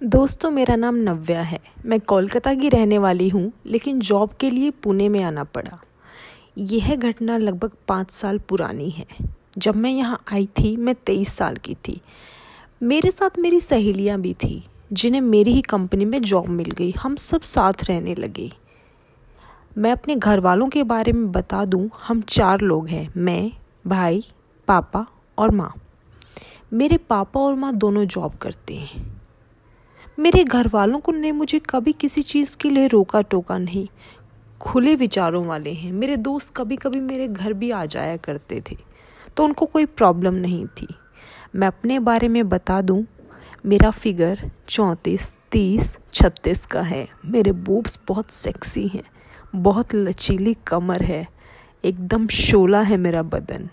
दोस्तों, मेरा नाम नव्या है। मैं कोलकाता की रहने वाली हूँ, लेकिन जॉब के लिए पुणे में आना पड़ा। यह घटना लगभग 5 साल पुरानी है। जब मैं यहाँ आई थी, मैं 23 साल की थी। मेरे साथ मेरी सहेलियाँ भी थी, जिन्हें मेरी ही कंपनी में जॉब मिल गई। हम सब साथ रहने लगे। मैं अपने घर वालों के बारे में बता दूँ, हम 4 लोग हैं। मैं, भाई, पापा और माँ। मेरे पापा और माँ दोनों जॉब करते हैं। मेरे घर वालों को ने मुझे कभी किसी चीज़ के लिए रोका टोका नहीं। खुले विचारों वाले हैं। मेरे दोस्त कभी कभी मेरे घर भी आ जाया करते थे, तो उनको कोई प्रॉब्लम नहीं थी। मैं अपने बारे में बता दूं, मेरा फिगर 34, 30, 36 का है। मेरे बूब्स बहुत सेक्सी हैं, बहुत लचीली कमर है, एकदम शोला है मेरा बदन।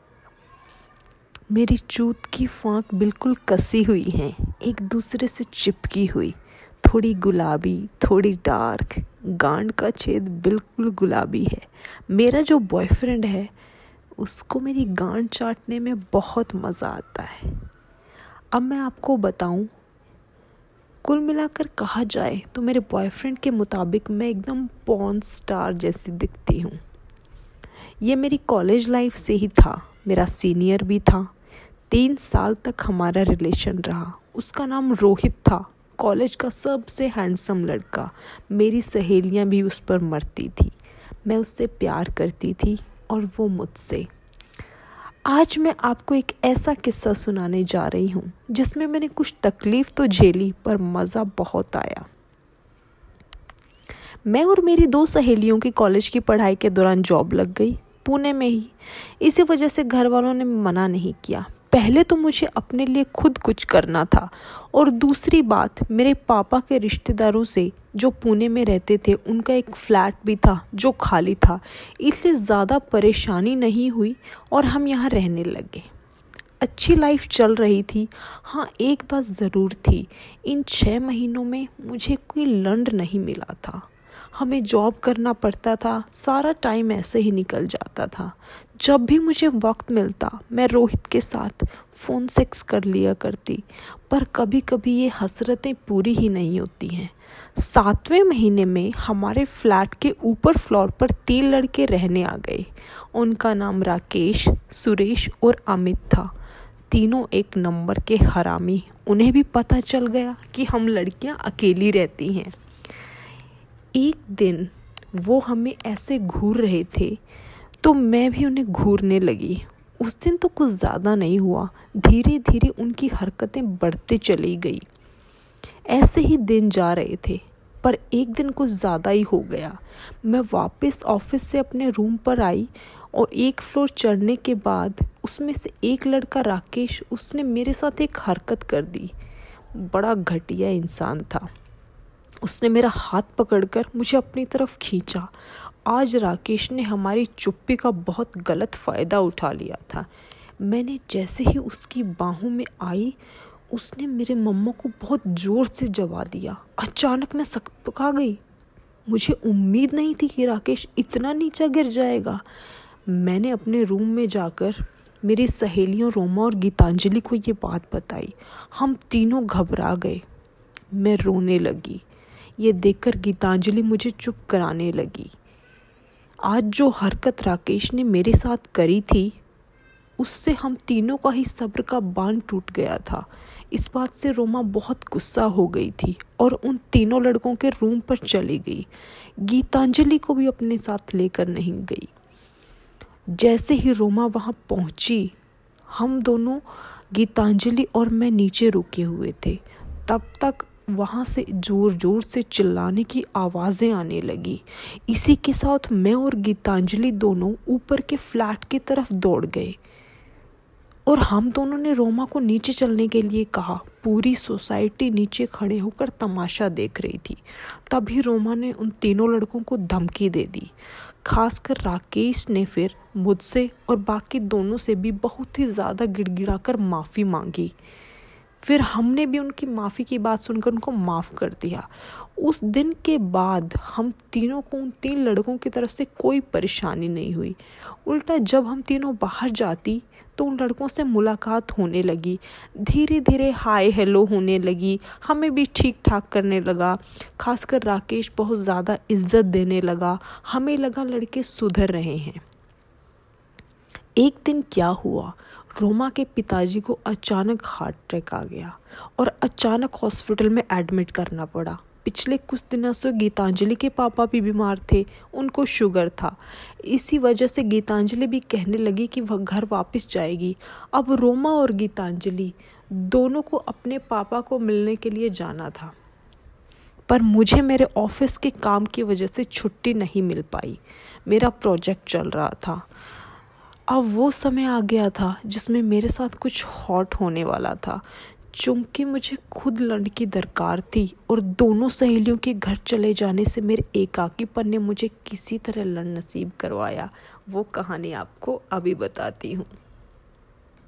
मेरी चूत की फाँक बिल्कुल कसी हुई है, एक दूसरे से चिपकी हुई, थोड़ी गुलाबी, थोड़ी डार्क। गांड का छेद बिल्कुल गुलाबी है। मेरा जो बॉयफ्रेंड है, उसको मेरी गांड चाटने में बहुत मज़ा आता है। अब मैं आपको बताऊं, कुल मिलाकर कहा जाए तो मेरे बॉयफ्रेंड के मुताबिक मैं एकदम पॉर्न स्टार जैसी दिखती हूँ। ये मेरी कॉलेज लाइफ से ही था। मेरा सीनियर भी था। 3 साल तक हमारा रिलेशन रहा। उसका नाम रोहित था, कॉलेज का सबसे हैंडसम लड़का। मेरी सहेलियां भी उस पर मरती थी। मैं उससे प्यार करती थी और वो मुझसे। आज मैं आपको एक ऐसा किस्सा सुनाने जा रही हूँ जिसमें मैंने कुछ तकलीफ तो झेली, पर मज़ा बहुत आया। मैं और मेरी 2 सहेलियों की कॉलेज की पढ़ाई के दौरान जॉब लग गई, पुणे में ही। इसी वजह से घर वालों ने मना नहीं किया। पहले तो मुझे अपने लिए खुद कुछ करना था, और दूसरी बात, मेरे पापा के रिश्तेदारों से जो पुणे में रहते थे, उनका एक फ्लैट भी था जो खाली था। इसलिए ज़्यादा परेशानी नहीं हुई और हम यहाँ रहने लगे। अच्छी लाइफ चल रही थी। हाँ, एक बात ज़रूर थी, इन 6 महीनों में मुझे कोई लंड नहीं मिला था। हमें जॉब करना पड़ता था, सारा टाइम ऐसे ही निकल जाता था। जब भी मुझे वक्त मिलता, मैं रोहित के साथ फ़ोन सेक्स कर लिया करती, पर कभी कभी ये हसरतें पूरी ही नहीं होती हैं। 7वें महीने में हमारे फ्लैट के ऊपर फ्लोर पर 3 लड़के रहने आ गए। उनका नाम राकेश, सुरेश और अमित था। तीनों एक नंबर के हरामी। उन्हें भी पता चल गया कि हम लड़कियां अकेली रहती हैं। एक दिन वो हमें ऐसे घूर रहे थे, तो मैं भी उन्हें घूरने लगी। उस दिन तो कुछ ज़्यादा नहीं हुआ, धीरे धीरे उनकी हरकतें बढ़ते चली गई। ऐसे ही दिन जा रहे थे, पर एक दिन कुछ ज़्यादा ही हो गया। मैं वापस ऑफिस से अपने रूम पर आई, और एक फ्लोर चढ़ने के बाद उसमें से एक लड़का राकेश, उसने मेरे साथ एक हरकत कर दी। बड़ा घटिया इंसान था। उसने मेरा हाथ पकड़कर मुझे अपनी तरफ खींचा। आज राकेश ने हमारी चुप्पी का बहुत गलत फ़ायदा उठा लिया था। मैंने जैसे ही उसकी बाहों में आई, उसने मेरे मम्मा को बहुत ज़ोर से जवा दिया। अचानक मैं सकपका गई। मुझे उम्मीद नहीं थी कि राकेश इतना नीचा गिर जाएगा। मैंने अपने रूम में जाकर मेरी सहेलियों रोमा और गीतांजलि को ये बात बताई। हम तीनों घबरा गए। मैं रोने लगी। ये देखकर गीतांजलि मुझे चुप कराने लगी। आज जो हरकत राकेश ने मेरे साथ करी थी, उससे हम तीनों का ही सब्र का बांध टूट गया था। इस बात से रोमा बहुत गुस्सा हो गई थी और उन तीनों लड़कों के रूम पर चली गई। गीतांजलि को भी अपने साथ लेकर नहीं गई। जैसे ही रोमा वहाँ पहुँची, हम दोनों, गीतांजलि और मैं, नीचे रुके हुए थे। तब तक वहाँ से ज़ोर ज़ोर से चिल्लाने की आवाज़ें आने लगी। इसी के साथ मैं और गीतांजलि दोनों ऊपर के फ्लैट की तरफ दौड़ गए, और हम दोनों ने रोमा को नीचे चलने के लिए कहा। पूरी सोसाइटी नीचे खड़े होकर तमाशा देख रही थी। तभी रोमा ने उन तीनों लड़कों को धमकी दे दी। खासकर राकेश ने फिर मुझसे और बाकी दोनों से भी बहुत ही ज़्यादा गिड़गिड़ाकर माफ़ी मांगी। फिर हमने भी उनकी माफ़ी की बात सुनकर उनको माफ़ कर दिया। उस दिन के बाद हम तीनों को उन 3 लड़कों की तरफ से कोई परेशानी नहीं हुई। उल्टा जब हम तीनों बाहर जाती तो उन लड़कों से मुलाकात होने लगी, धीरे धीरे हाय हेलो होने लगी, हमें भी ठीक ठाक करने लगा। खासकर राकेश बहुत ज़्यादा इज्जत देने लगा, हमें लगा लड़के सुधर रहे हैं। एक दिन क्या हुआ, रोमा के पिताजी को अचानक हार्ट अटैक आ गया और अचानक हॉस्पिटल में एडमिट करना पड़ा। पिछले कुछ दिनों से गीतांजलि के पापा भी बीमार थे, उनको शुगर था। इसी वजह से गीतांजलि भी कहने लगी कि वह घर वापस जाएगी। अब रोमा और गीतांजलि दोनों को अपने पापा को मिलने के लिए जाना था, पर मुझे मेरे ऑफिस के काम की वजह से छुट्टी नहीं मिल पाई। मेरा प्रोजेक्ट चल रहा था। अब वो समय आ गया था जिसमें मेरे साथ कुछ हॉट होने वाला था। चूंकि मुझे खुद लड़की दरकार थी और दोनों सहेलियों के घर चले जाने से मेरे एकाकीपन ने मुझे किसी तरह लड़ नसीब करवाया। वो कहानी आपको अभी बताती हूँ।